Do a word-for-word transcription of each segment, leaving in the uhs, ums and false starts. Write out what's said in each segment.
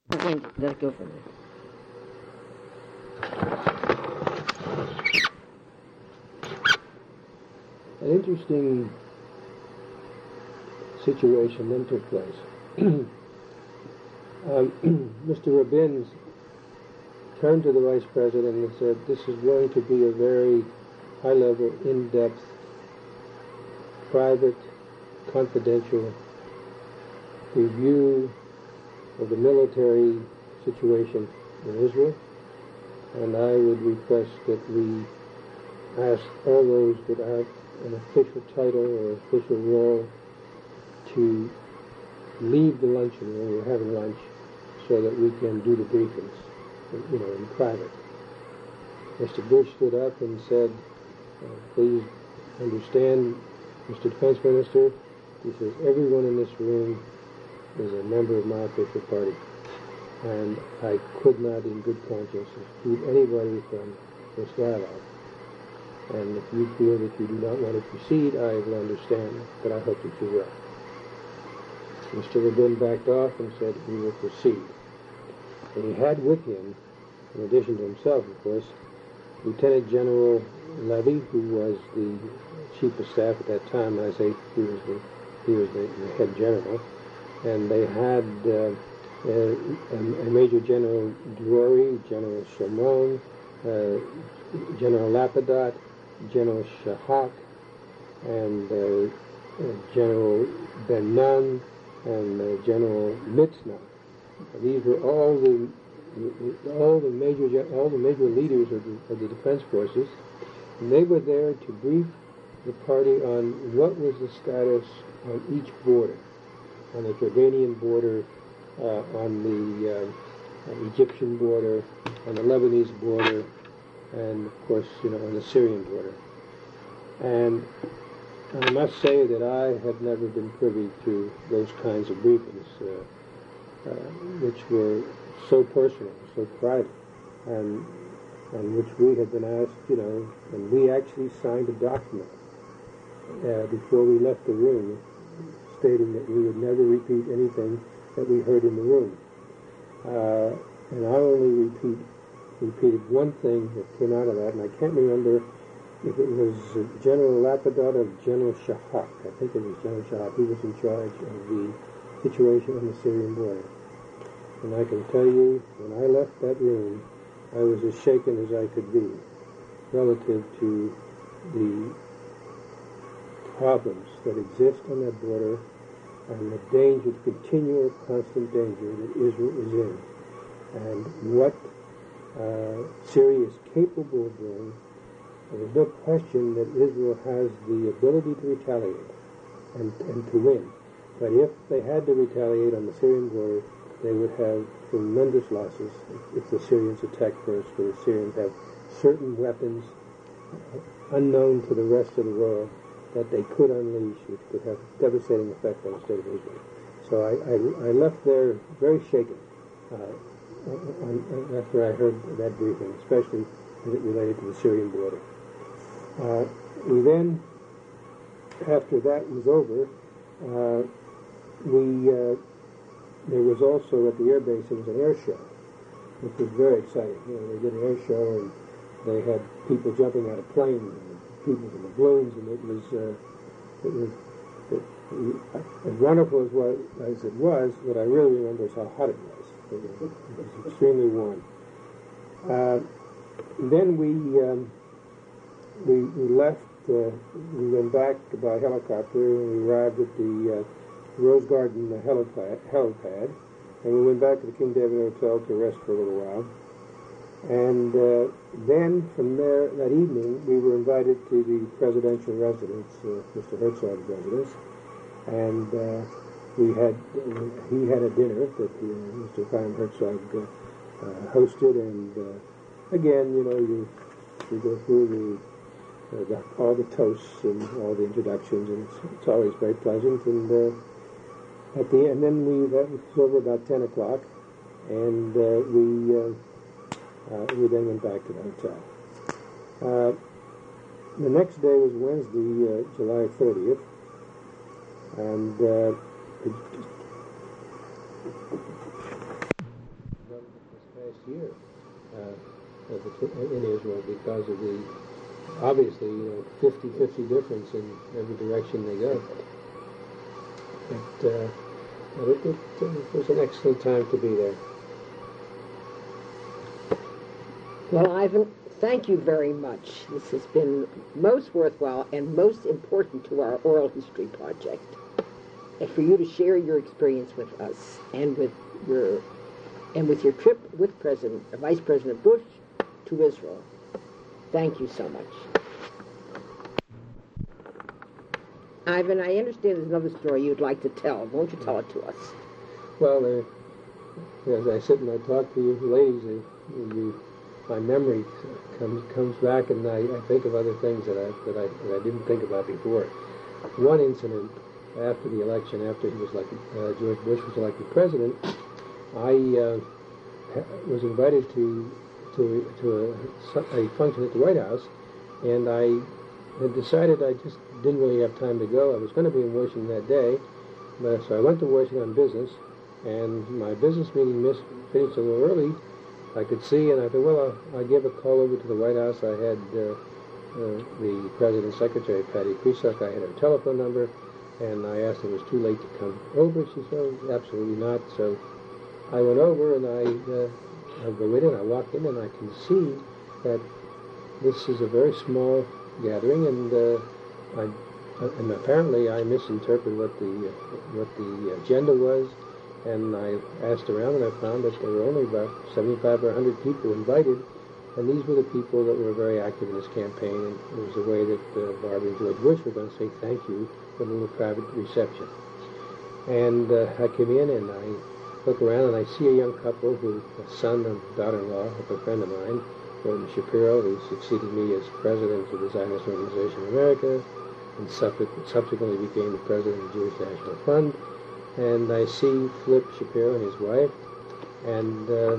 Let's go from there. An interesting situation then took place. um, Mister Rabin turned to the Vice President and said, this is going to be a very high-level, in-depth, private, confidential review of the military situation in Israel, and I would request that we ask all those that have an official title or official role to leave the luncheon when we're having lunch so that we can do the briefings, you know, in private. Mister Bush stood up and said, uh, please understand, Mister Defense Minister, he says, everyone in this room is a member of my official party, and I could not in good conscience exclude anybody from this dialogue. And if you feel that you do not want to proceed, I will understand, but I hope that you will. Mister Rabin backed off and said, we will proceed. And he had with him, in addition to himself, of course, Lieutenant General Levy, who was the chief of staff at that time. I say he was the, he was the, the head general. And they had uh, uh, a Major General Drury, General Shomron, uh, General Lapidat, General Shahak, and uh, uh, General Ben Nun, and uh, General Mitzna. These were all the all the major all the major leaders of the, of the defense forces, and they were there to brief the party on what was the status on each border, on the Jordanian border, uh, on the uh, Egyptian border, on the Lebanese border, and of course, you know, on the Syrian border. And I must say that I had never been privy to those kinds of briefings, uh, uh, which were so personal, so private, and on which we had been asked, you know, and we actually signed a document uh, before we left the room, stating that we would never repeat anything that we heard in the room. Uh, and I only repeat repeated one thing that came out of that, and I can't remember if it was uh, General Lapidat or General Shahak. I think it was General Shahak. He was in charge of the situation on the Syrian border. And I can tell you, when I left that room, I was as shaken as I could be relative to the problems that exist on that border and the danger, the continual, constant danger that Israel is in, and what uh, Syria is capable of doing. There's no question that Israel has the ability to retaliate and, and to win. But if they had to retaliate on the Syrian border, they would have tremendous losses if, if the Syrians attack first, for the Syrians have certain weapons uh, unknown to the rest of the world that they could unleash, which could have devastating effect on the state of Israel. So I, I, I left there very shaken uh, on, on, after I heard that briefing, especially as it related to the Syrian border. Uh, we then, after that was over, uh, we uh, there was also at the air base, there was an air show, which was very exciting. You know, they did an air show, and they had people jumping out of planes, and people in the balloons, and it was, uh, it was it, it, as wonderful as, what, as it was, what I really remember is how hot it was. It was, it was extremely warm. Uh, then we, um, we we left, uh, we went back by helicopter, and we arrived at the uh, Rose Garden helipad, helipad, and we went back to the King David Hotel to rest for a little while. And uh, then from there, that evening, we were invited to the presidential residence, uh, Mister Herzog's residence, and uh, we had, uh, he had a dinner that uh, Mister Chaim Herzog uh, uh, hosted, and uh, again, you know, you, you go through the, uh, the, all the toasts and all the introductions, and it's, it's always very pleasant, and uh, at the end, then we, that was over about ten o'clock, and uh, we, uh, Uh, we then went back to the hotel. Uh, the next day was Wednesday, uh, July thirtieth, and uh, year uh, of the, in Israel because of the, obviously, you know, fifty fifty difference in every direction they go. But, uh, it, it, it was an excellent time to be there. Well, Ivan, thank you very much. This has been most worthwhile and most important to our oral history project. And for you to share your experience with us and with your and with your trip with President, Vice President Bush to Israel. Thank you so much. Ivan, I understand there's another story you'd like to tell. Won't you tell it to us? Well, uh, as I sit and I talk to you ladies, uh, you, my memory comes comes back, and I, I think of other things that I that I that I didn't think about before. One incident after the election, after he was elected, uh, George Bush was elected president, I uh, was invited to to to a, a function at the White House, and I had decided I just didn't really have time to go. I was going to be in Washington that day, but so I went to Washington on business, and my business meeting missed, finished a little early. I could see, and I thought, well, I'll, I'll give a call over to the White House. I had uh, uh, the President's Secretary, Patty Prisak. I had her telephone number, and I asked her if it was too late to come over. She said, oh, absolutely not. So I went over, and I, uh, I go in, and I walk in, and I can see that this is a very small gathering, and uh, I, and apparently I misinterpreted what the uh, what the agenda was. And I asked around, and I found that there were only about seventy-five or one hundred people invited, and these were the people that were very active in this campaign, and it was a way that uh, Barbara and George Bush were going to say thank you for a little private reception. And uh, I came in, and I look around, and I see a young couple, who a son and daughter-in-law of a friend of mine, Gordon Shapiro, who succeeded me as president of the Zionist Organization of America, and subsequently became the president of the Jewish National Fund. And I see Flip Shapiro and his wife, and uh,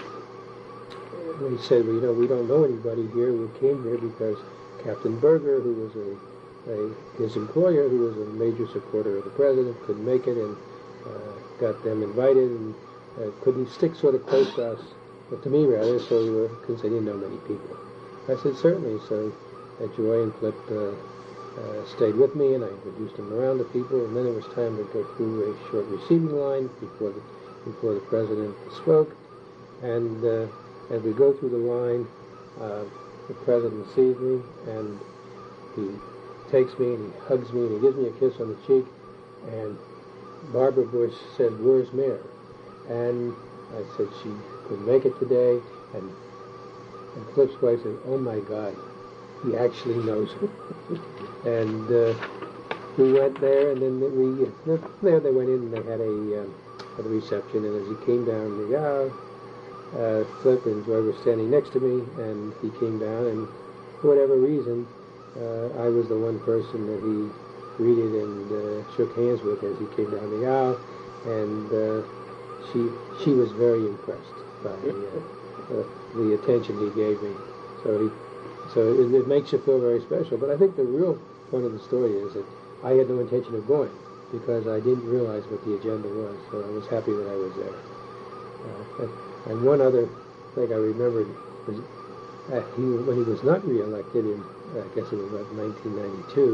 he said, well, you know, we don't know anybody here. We came here because Captain Berger, who was a, a his employer, who was a major supporter of the president, couldn't make it, and uh, got them invited, and uh, couldn't stick sort of close to us, but to me rather, so we were, because they didn't know many people. I said, certainly. So uh, Joy and Flip uh, Uh, stayed with me, and I introduced them around to people, and then it was time to go through a short receiving line before the before the president spoke. And uh, as we go through the line, uh, the president sees me, and he takes me and he hugs me and he gives me a kiss on the cheek. And Barbara Bush said, "Where's Mayor?" And I said she couldn't make it today. And and Flip's wife said, "Oh my God, he actually knows her." And uh, we went there, and then we uh, there they went in, and they had a, um, had a reception. And as he came down the aisle, uh, Flip and Joy were standing next to me, and he came down, and for whatever reason, uh, I was the one person that he greeted and uh, shook hands with as he came down the aisle, and uh, she she was very impressed by uh, uh, the attention he gave me. So he. So it, it makes you feel very special. But I think the real point of the story is that I had no intention of going because I didn't realize what the agenda was. So I was happy that I was there. Uh, and, and one other thing I remembered was uh, he, when he was not reelected in, I guess it was about nineteen ninety-two,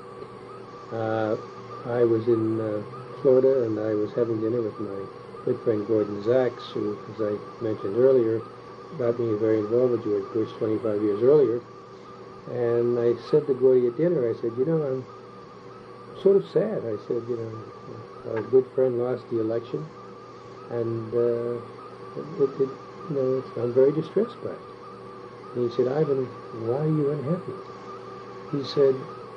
uh, I was in uh, Florida, and I was having dinner with my good friend Gordon Zacks, who, as I mentioned earlier, got me very involved with George Bush twenty-five years earlier. And I said to Gordy at dinner, I said, you know, I'm sort of sad. I said, you know, our good friend lost the election, and uh, it, it, you know, it's, I'm very distressed by it. And he said, Ivan, why are you unhappy? He said,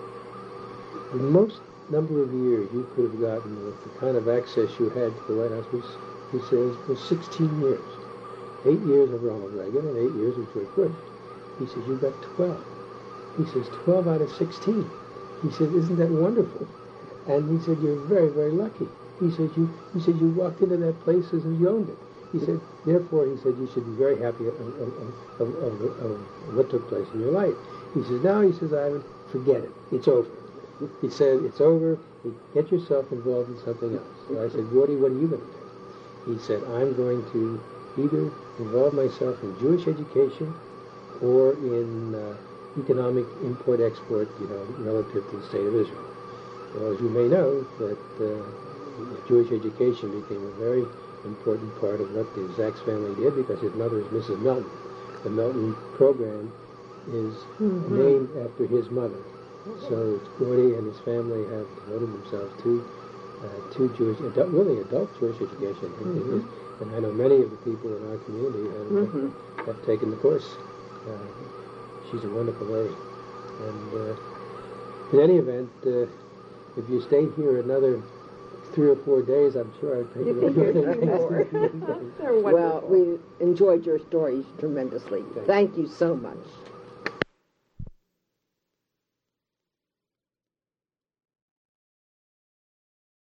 the most number of years you could have gotten with the kind of access you had to the White House was, he says, was sixteen years. Eight years of Ronald Reagan and eight years of George Bush. He says, you got twelve. He says, twelve out of sixteen. He said, isn't that wonderful? And he said, you're very, very lucky. He said, you he said, you walked into that place as if you owned it. He said, therefore, he said, you should be very happy of, of, of, of, of what took place in your life. He says, now, he says, Ivan, forget it. It's over. He said, it's over. Get yourself involved in something else. So I said, Gordy, what are you going to do? He said, I'm going to either involve myself in Jewish education or in uh, economic import-export, you know, relative to the state of Israel. Well, as you may know, that uh, Jewish education became a very important part of what the Zaks family did because his mother is Missus Melton. The Melton program is mm-hmm. named after his mother. So Gordy and his family have devoted themselves to uh, to Jewish, adult, really adult Jewish education. Mm-hmm. And I know many of the people in our community have, mm-hmm. have taken the course. Uh, she's a wonderful lady. And uh, in any event, uh, if you stayed here another three or four days, I'm sure I'd take it more. Well, we enjoyed your stories tremendously. Thank you so much.